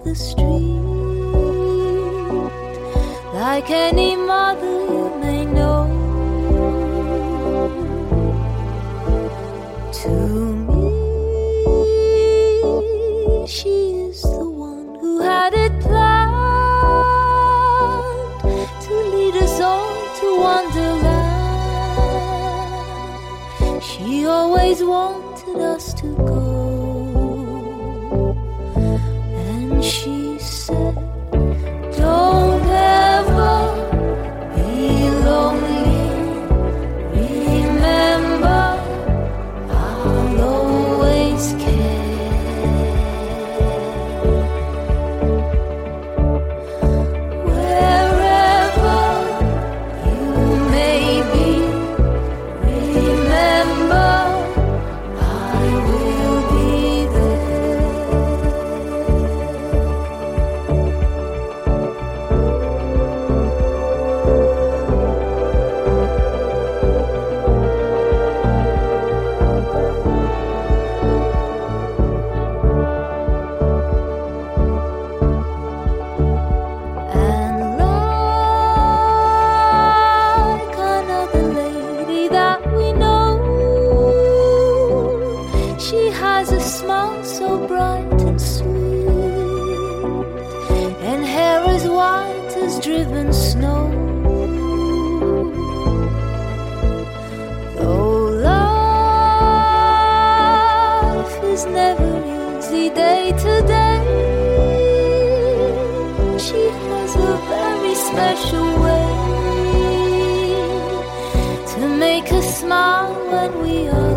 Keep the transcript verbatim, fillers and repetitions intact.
the street. Like any mother you may know, to me she is the one who had it planned to lead us all to wonderland. She always wanted us to go, and she said, don't ever be lonely, remember I'll always care. Wherever you may be, remember I will be there. And like another lady that we know, she has a smile so bright and sweet, and hair as white as driven snow. Though life is never easy day to day, she has a very special way to make us smile when we are